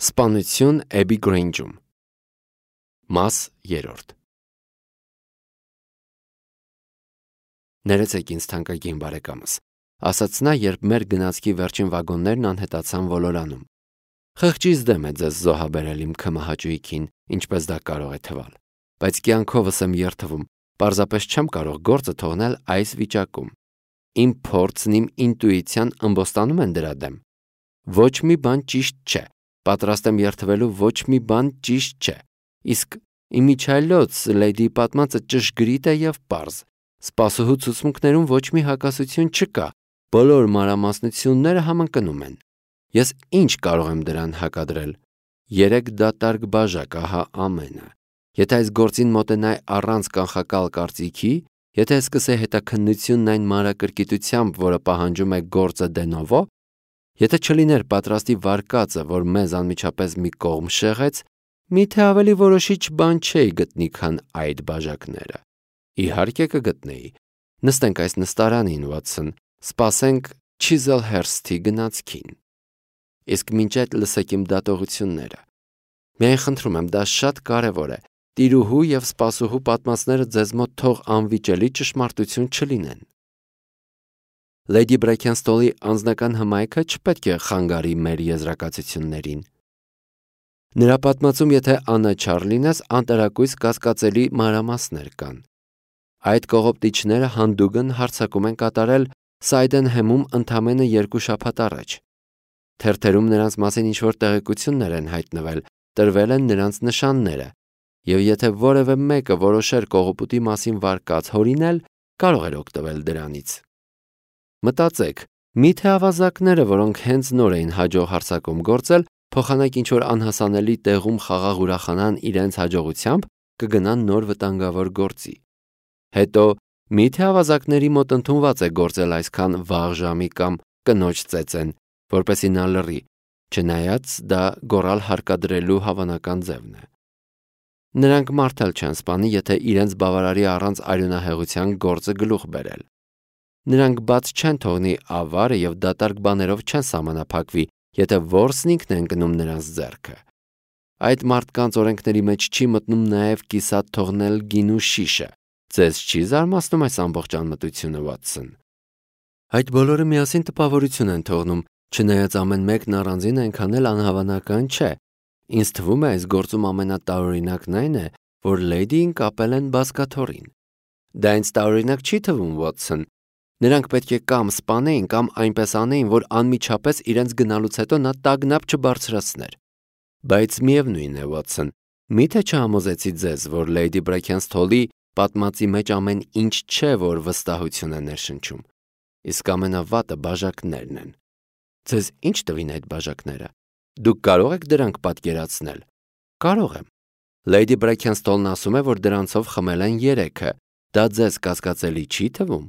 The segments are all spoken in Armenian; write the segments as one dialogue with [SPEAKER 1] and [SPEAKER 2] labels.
[SPEAKER 1] Սպանություն Էբի Գրեյնջում։ Մաս 3։ Ներեցեք ինձ թանկագին բարեկամս, ասաց նա, երբ մեր գնացքի վերջին վագոններն անհետացան ոլորանում։ Խղճից դեմ է ձեզ զոհաբերել իմ քմահաճույքին, ինչպես դա կարող է թվալ, բայց կյանքովս եմ երթվում, պարզապես չեմ կարող գործը թողնել այս վիճակում։ Իմ փորձն, իմ ինտուիցիան ըմբոստանում են դրա դեմ։ Ոչ մի բան ճիշտ չէ, պատրաստ եմ երթվելու, ոչ մի բան ճիշտ չէ։ Իսկ իմիջիայլոց լեյդիի պատմածը ճշգրիտ է և պարզ։ Սպասուհու ցուցմունքներում ոչ մի հակասություն չկա, բոլոր մանրամասնությունները համընկնում են։ Ես ինչ կարող եմ դրան հակադրել։ 3 դատարկ բաժակ, ահա ամենը։ Եթե այս գործին մոտենայի առանց կանխակալ կարծիքի, եթե սկսեի հետաքննությունն այն մանրակրկիտությամբ, որը պահանջում է գործը դե նովո, եթե չլիներ պատրաստի վարկածը, որ մեզ անմիջապես մի կողմ շեղեց, միթե ավելի որոշիչ բան չէի գտնի, քան այդ բաժակները։ Իհարկե կգտնեի։ Նստենք այս նստարանին, Վաթսոն, սպասենք Չիզլհերսթի գնացքին։ Իսկ մինչ այդ լսեք իմ դատողությունները։ Միայն խնդրում եմ, դա շատ կարևոր է։ Տիրուհու և սպասուհու պատմածները ձեզ մոտ թող անվիճելի ճշմարտություն չլինեն։ Լեյդի Բրեքենստոլի անձնական հմայքը չպետք է խանգարի մեր եզրակացություններին։ Նրա պատմածում, եթե անաչառ լինես, անտարակույս կասկածելի մանրամասներ կան։ Այդ կողոպտիչները հանդուգն հարձակում են կատարել Սայդենհեմում ընդամենը 2 շաբաթ առաջ։ Թերթերում նրանց մասին ինչ-որ տեղեկություններ են հայտնվել, տրվել են նրանց նշանները, և եթե որևէ մեկը որոշեր կողոպուտի մասին վարկած հորինել, կարող էր օգտվել դրանից։ Մտածեք, միթե ավազակները, որոնք հենց նոր էին հաջող հարձակում գործել, փոխանակ ինչ-որ անհասանելի տեղում խաղաղ ուրախանան իրենց հաջողությամբ, կգնան նոր վտանգավոր գործի։ Հետո միթե ավազակների մոտ ընդունված է գործել այսքան վաղ ժամի կամ կնոջ ծեծեն, որպեսզի նա լռի, չնայած դա գոռալ հարկադրելու հավանական ձևն է։ Նրանք մարդ էլ չեն սպանի, եթե իրենց բավարարի առանց արյունահեղության գործը գլուխ բերել։ Նրանք բաց չեն թողնի ավարը և դատարկ բաներով չեն սահմանափակվի, եթե որսն ինքն է ընկնում նրանց ձեռքը։ Այդ մարդկանց օրենքների մեջ չի մտնում նաև կիսատ թողնել գինու շիշը։ Ձեզ չի զարմացնում այս ամբողջ անմտությունը, Վաթսոն։ Այդ բոլորը միասին տպավորություն են թողնում, չնայած ամեն մեկն առանձին այնքան էլ անհավանական չէ։ Ինձ թվում է, այս գործում ամենատարօրինակն այն է, որ լեյդիին կապել են բազկաթոռին։ Դա ինձ տարօրինակ չի թվում, Վաթսոն։ Նրանք պետք է կամ սպանեին, կամ այնպես անեին, որ անմիջապես իրենց գնալուց հետո նա տագնապ չբարձրացներ։ Բայց միևնույն է, Վաթսոն, միթե չհամոզեցի ձեզ, որ Լեյդի Բրեքենստոլի պատմածի մեջ ամեն ինչ չէ, որ վստահություն է ներշնչում։ Իսկ ամենավատը բաժակներն են։ Ձեզ ինչ տվին այդ բաժակները։ Դուք կարող եք դրանք պատկերացնել։ Կարող եմ։ Լեյդի Բրեքենստոլն ասում է, որ դրանցով խմել են 3-ը։ Դա ձեզ կասկածելի չի թվում։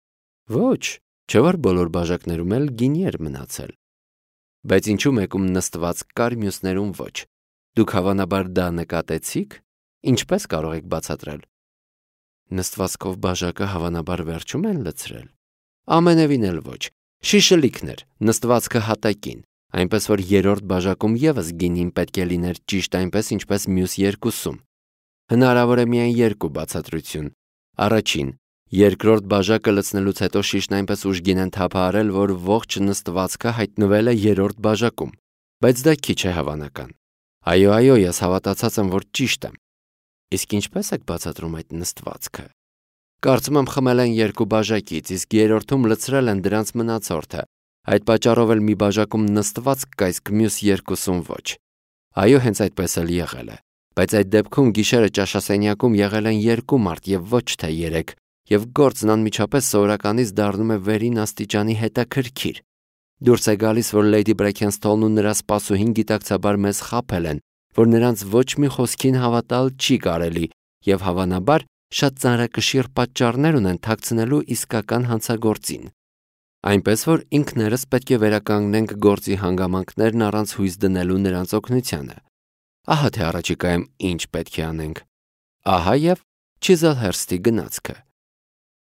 [SPEAKER 1] Ոչ, չէ՞ որ բոլոր բաժակներում էլ գինի էր մնացել։ Բայց ինչու մեկում նստված կար, մյուսներում ոչ։ Դուք հավանաբար դա նկատեցիք։ Ինչպես կարող եք բացատրել։ Նստվածքով բաժակը հավանաբար վերջում են լցրել։ Ամենևին էլ ոչ։ Շիշը լիքն էր, նստվածքը հատակին, այնպես որ 3-րդ բաժակում ևս գինին պետք է լիներ ճիշտ այնպես, ինչպես մյուս 2-ում։ Հնարավոր է միայն 2 բացատրություն։ Առաջին, 2-րդ բաժակը լցնելուց հետո շիշն այնպես ուժգին են թափահարել, որ ողջ նստվածքը հայտնվել է 3-րդ բաժակում, բայց դա քիչ է հավանական։ Այո, ես հավատացած եմ, որ ճիշտ եմ։ Իսկ ինչպես եք բացատրում այդ նստվածքը։ Կարծում եմ խմել են 2 բաժակից, իսկ 3-րդում լցրել են դրանց մնացորդը։ Այդ պատճառով էլ մի բաժակում նստվածք կա, իսկ մյուս 2-ում ոչ։ Այո, հենց այդպես էլ եղել է։ Բայց այդ դեպքում գիշերը ճաշասենյակում եղել են 2 մարդ և ոչ թե 3, և գործն անմիջապես սովորականից դառնում է վերին աստիճանի հետաքրքիր։ Դուրս է գալիս, որ Լեյդի Բրեքենստոլն ու նրա սպասուհին գիտակցաբար մեզ խաբել են, որ նրանց ոչ մի խոսքին հավատալ չի կարելի, և հավանաբար շատ ծանրակշիռ պատճառներ ունեն թաքցնելու իսկական հանցագործին։ Այնպես որ ինքներս պետք է վերականգնենք գործի հանգամանքներն առանց հույս դնելու նրանց օգնությանը։ Ահա թե առաջիկայում ինչ պետք է անենք։ Ահա և Չիզլհերսթի գնացքը։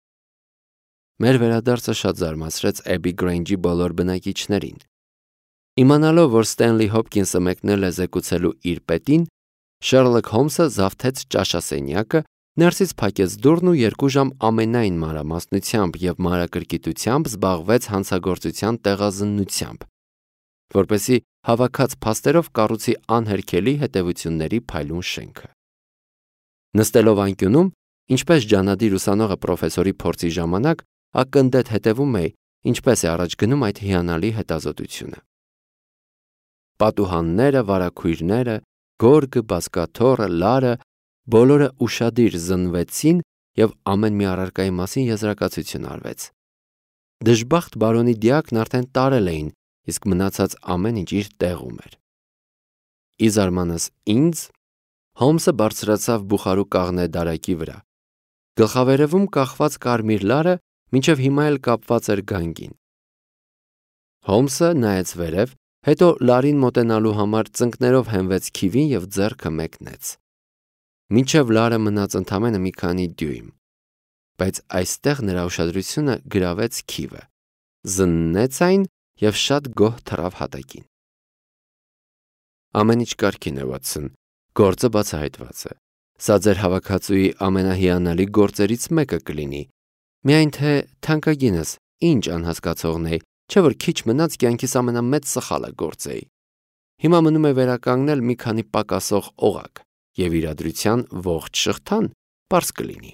[SPEAKER 1] Մեր վերադարձը շատ զարմացրեց Էբի Գրեյնջի բոլոր բնակիչներին։ Իմանալով, որ Ստենլի Հոփքինսը մեկնել է զեկուցելու իր պետին, Շերլոկ Հոլմսը զավթեց ճաշասենյակը, ներսից փակեց դուռն ու 2 ժամ ամենայն մանրամասնությամբ եւ մանրակրկիտությամբ զբաղվեց հանցագործության տեղազննությամբ, որպեսզի հավաքած փաստերով կառուցի անհերքելի հետևությունների փայլուն շենքը։ Նստելով անկյունում, ինչպես ջանադիր ուսանողը պրոֆեսորի փորձի ժամանակ, ակնդետ հետևում էի, ինչպես է առաջ գնում այդ հիանալի հետազոտությունը։ Պատուհանները, վարագույրները, գորգը, բազկաթոռը, լարը բոլորը ուշադիր զննվեցին եւ ամեն մի առարկայի մասին եզրակացություն արվեց։ Դժբախտ բարոնի դիակն արդեն տարել էին, իսկ մնացած ամեն ինչ իր տեղում էր։ Ի զարմանս ինձ, Հոլմսը բարձրացավ բուխարու կաղնե դարակի վրա։ Գլխավերևում կախված կարմիր լարը մինչև հիմա էլ կապված էր գանգին։ Հոլմսը նայեց վերև, հետո լարին մոտենալու համար ծնկներով հենվեց քիվին եւ ձեռքը մեկնեց։ Մինչև լարը մնաց ընդամենը մի քանի դյույմ, բայց այստեղ նրա ուշադրությունը գրավեց քիվը, զննեց այն եւ շատ գոհ թռավ հատակին։ Ամեն ինչ կարգին է, Վաթսոն, գործը բացահայտված է։ Սա ձեր հավաքածուի ամենահիանալի գործերից մեկը կլինի։ Միայն թե թանկագինս, ինչ անհասկացողն էի, չէ՞ որ քիչ մնաց կյանքիս ամենամեծ սխալը գործեի։ Հիմա մնում է վերականգնել մի քանի պակասող օղակ եւ իրադրության ողջ շղթան պարզ կլինի։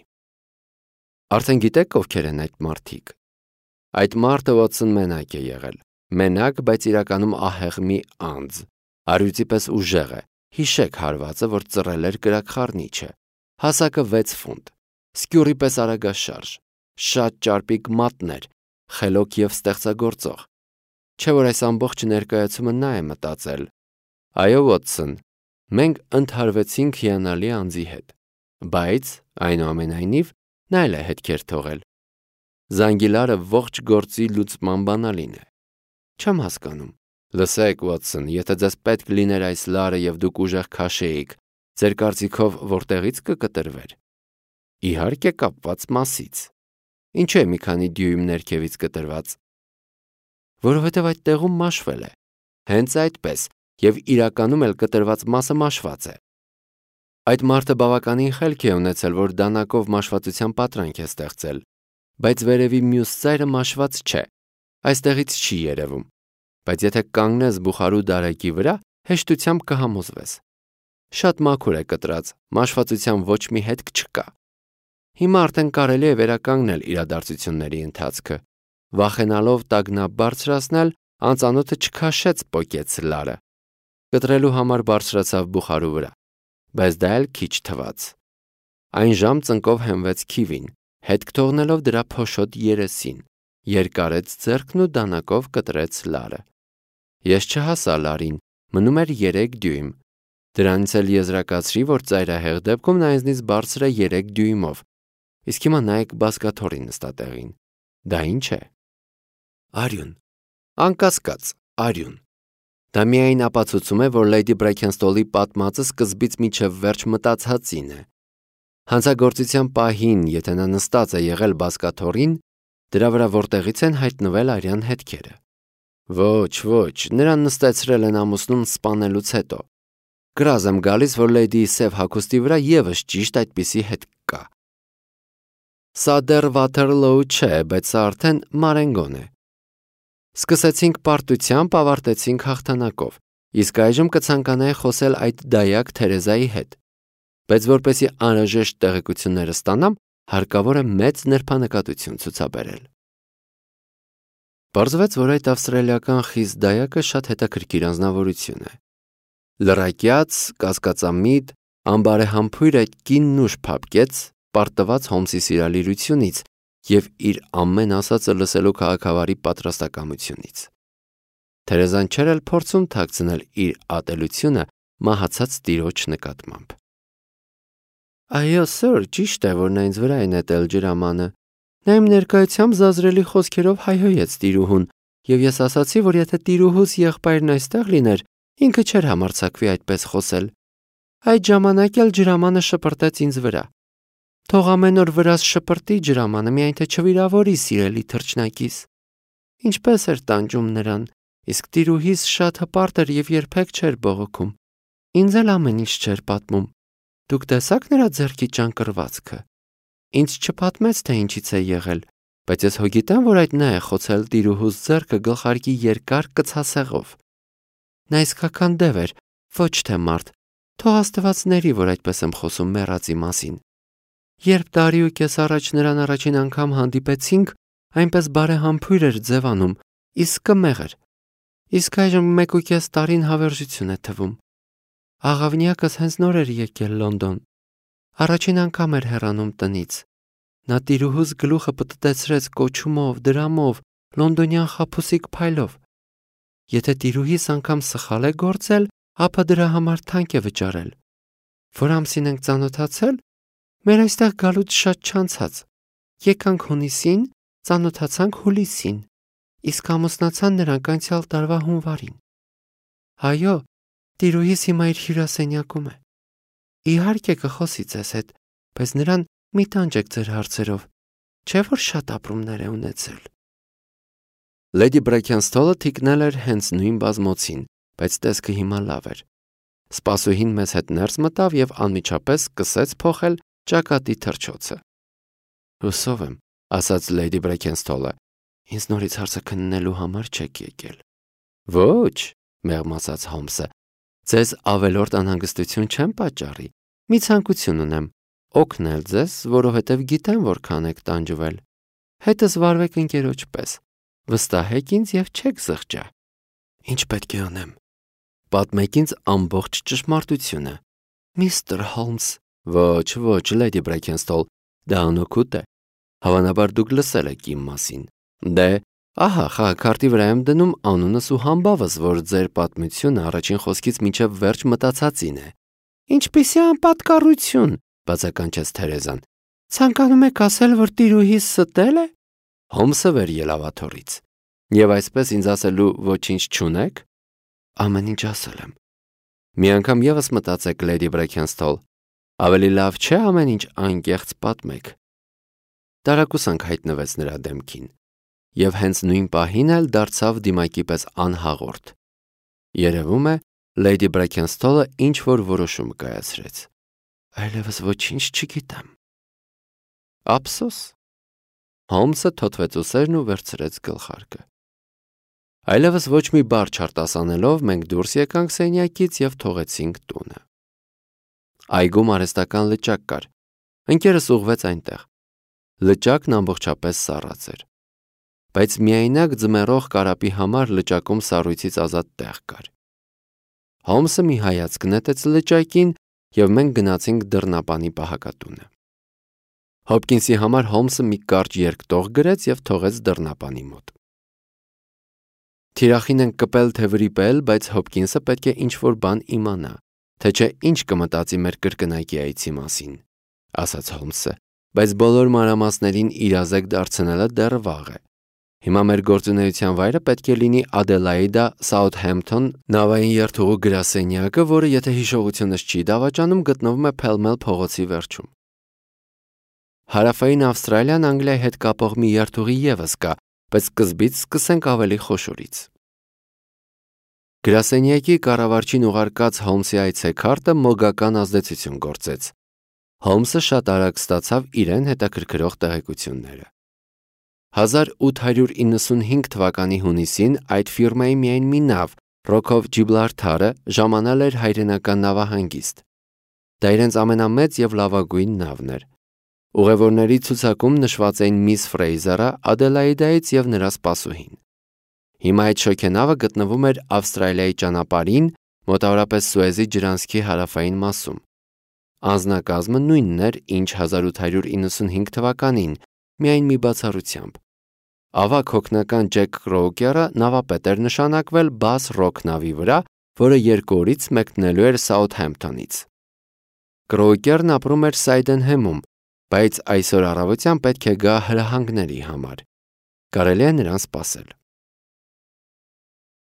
[SPEAKER 1] Արդեն գիտեք ովքեր են այդ մարդիկ։ Այդ մարդը Վաթսոն մենակ է եղել։ Մենակ, բայց իրականում ահեղ մի անձ։ Արյուծի պես ուժեղ է։ Հիշեք հարվածը, որ ծռել էր կրակխառնիչը։ Հասակը 6 ֆունտ։ Սկյուրի պես արագաշարժ։ Շատ ճարպիկ մատներ, խելոք եւ ստեղծագործող։ Չէ՞ որ այս ամբողջ ներկայացումը նա է մտածել։ Այո, Վաթսոն, մենք ընդհարվեցինք հիանալի անձի հետ, բայց այնուամենայնիվ նա էլ է հետքեր թողել։ Զանգիլարը ողջ գործի լուծման բանալին է։ Չեմ հասկանում։ Լսեք, Վաթսոն, եթե ձեզ պետք լիներ այս լարը եւ դուք ուժեղ քաշեիք, ձեր կարծիքով որտեղից կկտրվեր։ Իհարկե կապված մասից։ Ինչու է մի քանի դյույմ ներքևից կտրված։ Որովհետև այդ տեղում մաշվել է։ Հենց այդպես, եւ իրականում էլ կտրված մասը մաշված է։ Այդ մարդը բավականին խելք է ունեցել, որ դանակով մաշվածության պատրանք է ստեղծել, բայց վերևի մյուս ծայրը մաշված չէ։ Այստեղից չի երևում։ Բայց եթե կանգնես բուխարու դարակի վրա, հեշտությամբ կհամոզվես։ Շատ մաքուր է կտրած, մաշվածության ոչ մի հետք չկա։ Հիմա արդեն կարելի է վերականգնել իրադարձությունների ընթացքը։ Վախենալով տագնապ բարձրացնել, անծանոթը չքաշեց պոկեց լարը։ Կտրելու համար բարձրացավ բուխարու վրա, բայց դա էլ քիչ թվաց։ Այն ժամ ծնկով հենվեց քիվին, հետք թողնելով դրա փոշոտ երեսին, երկարեց ձեռքն ու դանակով կտրեց լարը։ Ես չհասա լարին, մնում էր 3 դյույմ։ Դրանից էլ եզրակացրի, որ ծայրահեղ դեպքում նա ինձնից բարձր է 3 դյույմով։ Իսկ հիմա նայեք բազկաթոռի նստատեղին։ Դա ինչ է։ Արյուն։ Անկասկած, արյուն։ Դա միայն ապացուցում է, որ Լեյդի Բրեքենստոլի պատմածը սկզբից մինչև վերջ մտածածին է։ Հանցագործության պահին, եթե նա նստած է եղել բազկաթոռին, դրա վրա որտեղից են հայտնվել արյան հետքերը։ Ոչ, նրան նստեցրել են ամուսնուն սպանելուց հետո։ Գրազ եմ գալիս, որ Լեյդիի սև հագուստի վրա եւս ճիշտ այդպիսի հետք կա։ Սա դեռ Վաթերլոու չէ, բայց սա արդեն Մարենգոն է։ Սկսեցինք պարտությամբ, ավարտեցինք հաղթանակով, իսկ այժմ կցանկանայի խոսել այդ դայակ Թերեզայի հետ։ Բայց որպեսզի անհրաժեշտ տեղեկությունները ստանամ, հարկավոր է մեծ նրբանկատություն ցուցաբերել։ Պարզվեց, որ այդ ավստրալիական խիստ դայակը շատ հետաքրքիր անձնավորություն է։ Լռակյաց, կասկածամիտ, անբարեհամբույր այդ կինն ուշ փափկեց, պարտված Հոլմսի սիրալիրությունից եւ իր ամեն ասածը լսելու քաղաքավարի պատրաստակամությունից։ Թերեզան չէր էլ փորձում թաքցնել իր ատելությունը մահացած տիրոջ նկատմամբ։ Այո, սըր, ճիշտ է, որ նա ինձ վրա է նետել ջրամանը։ Նա իմ ներկայությամբ զազրելի խոսքերով հայհոյեց տիրուհուն, եւ ես ասացի, որ եթե տիրուհուս եղբայրն այստեղ լիներ, ինքը չէր համարձակվի այդպես խոսել։ Այդ ժամանակ էլ ջրամանը շպրտեց ինձ վրա։ Թող ամեն օր վրաս շպրտի ջրամանը, միայն թե չվիրավորի սիրելի թռչնակիս։ Ինչպես էր տանջում նրան, իսկ տիրուհիս շատ հպարտ էր և երբեք չէր բողոքում։ Ինձ էլ ամեն ինչ չէր պատմում։ Դուք տեսաք նրա ձեռքի ճանկռվածքը։ Ինձ չպատմեց, թե ինչից է եղել, բայց ես հո գիտեմ, որ այդ նա է խոցել տիրուհուս ձեռքը գլխարկի երկար կցասեղով։ Նա իսկական դև էր, ոչ թե մարդ։ Թող Աստված ների, որ այդպես եմ խոսում մեռածի մասին։ Երբ տարի ու կես առաջ նրան առաջին անգամ հանդիպեցինք, այնպես բարեհամբույր էր ձևանում, իսկ կմեղ էր։ Իսկ այժմ 1.5 տարին հավերժություն է թվում։ Աղավնյակս հենց նոր էր եկել Լոնդոն։ Առաջին անգամ էր հեռանում տնից։ Նա տիրուհուս գլուխը պտտեցրեց կոչումով, դրամով, լոնդոնյան խաբուսիկ փայլով։ Եթե տիրուհիս անգամ սխալ է գործել, ապա դրա համար թանկ է վճարել։ Որ ամսին ենք ծանոթացել, մեր այստեղ գալուց շատ չանցած։ Եկանք հունիսին, ծանոթացանք հուլիսին, իսկ ամուսնացան նրանք անցյալ տարվա հունվարին։ Այո, տիրուհիս հիմա իր հյուրասենյակում է։ Իհարկե կխոսի ձեզ հետ, բայց նրան մի տանջեք ձեր հարցերով, չէ՞ որ շատ ապրումներ է ունեցել։ Լեդի Բրեքենստոլը թիկնել էր հենց նույն բազմոցին, բայց տեսքը հիմա լավ էր։ Սպասուհին մեզ հետ ներս մտավ և անմիջապես սկսեց փոխել ճակատի թռչոցը։ Հուսով եմ, ասաց Լեդի Բրեքենստոլը, ինձ նորից հարցը քննելու համար չեք եկել։ Ոչ, մեղմացած Հոլմսը, ձեզ ավելորդ անհանգստություն չեմ պատճառի։ Մի ցանկություն ունեմ, օգնել ձեզ, որովհետև գիտեմ, որքան եք տանջվել։ Հետս վարվեք ընկերոջ պես։ Վստահեք ինձ և չեք զղջա։ Ինչ պետք է անեմ։ Պատմեք ինձ ամբողջ ճշմարտությունը։ Միստր Հոլմս։ Ոչ, Լեդի Բրեքենստոլ, դա անօգուտ է։ Հավանաբար դուք լսել եք իմ մասին։ Դե, ահա, խաղաքարտի վրա եմ դնում անունս ու համբավս, որ ձեր պատմությունը առաջին խոսքից մինչև վերջ մտածածին է։ Ինչպիսի անպատկառություն, բացականչեց Թերեզան։ Ցանկանում եք ասել, որ տիրուհիս ստել է։ Հոլմսը վեր ելավ աթոռից։ Եվ այսպես ինձ ասելու ոչինչ չունեք։ Ամեն ինչ ասել եմ։ Մի անգամ ևս մտածեք, Լեդի Բրեքենստոլ, ավելի լավ չէ ամեն ինչ անկեղծ պատմեք։ Տարակուսանք հայտնվեց նրա դեմքին, և հենց նույն պահին էլ դարձավ դիմակի պես անհաղորդ։ Երևում է, Լեդի Բրեքենստոլը ինչ-որ որոշում կայացրեց։ Այլևս ոչինչ չգիտեմ։ Ափսոս։ Հոլմսը թոթվեց ուսերն ու վերցրեց գլխարկը։ Այլևս ոչ մի բառ չարտասանելով մենք դուրս եկանք սենյակից և թողեցինք տունը։ Այգում արհեստական լճակ կար։ Ընկերս ուղղվեց այնտեղ։ Լճակն ամբողջապես սառած էր։ Բայց միայնակ ձմեռող կարապի համար լճակում սառույցից ազատ տեղ կար։ Հոլմսը մի հայացք նետեց լճակին, և մենք գնացինք դռնապանի պահակատունը։ Հոփկինսի համար Հոլմսը մի կարճ երկտող գրեց և թողեց դռնապանի մոտ։ Թիրախին ենք կպել թե վրիպել, բայց Հոփկինսը պետք է ինչ-որ բան իմանա, թե չէ ինչ կմտածի մեր կրկնակի այցի մասին, ասաց Հոլմսը, բայց բոլոր մանրամասներին իրազեկ դարձնելը դեռ վաղ է։ Հիմա մեր գործունեության վայրը պետք է լինի Ադելաիդա Սաութհեմփթոն նավային երթուղու գրասենյակը, որը, եթե հիշողությունս չի դավաճանում, գտնվում է Փելմել փողոցի վերջում։ Հարավային Ավստրալիան Անգլիայի հետ կապող մի երթուղի ևս կա, բայց սկզբից սկսենք ավելի խոշորից։ Գրասենյակի կառավարչին ուղարկած Հոլմսի այցեքարտը մոգական ազդեցություն գործեց։ Հոլմսը շատ արագ ստացավ իրեն հետաքրքրող տեղեկությունները։ 1895 թվականի հունիսին այդ ֆիրմայի միայն մի նավ, Rock of Gibraltar-ը, ժամանել էր հայրենական նավահանգիստ։ Դա իրենց ամենամեծ և լավագույն նավն էր։ Ուղևորների ցուցակում նշված էին Միս Ֆրեյզերը, Ադելաիդայից և նրա սպասուհին։ Հիմա այդ շոգենավը գտնվում էր Ավստրալիայի ճանապարհին, մոտավորապես Սուեզի ջրանցքի հարավային մասում։ Անձնակազմը նույնն էր, ինչ 1895 թվականին, միայն մի բացառությամբ։ Ավագ հոգնական Ջեք Կրոուկերը նավապետ էր նշանակվել Bass Rock նավի վրա, որը 2 օրից մեկնելու էր Սաութհեմփթոնից։ Կրոուկերն ապրում էր Սայդենհեմում, բայց այսօր առավոտյան պետք է գա հրահանգների համար։ Կարելի է նրան սպասել։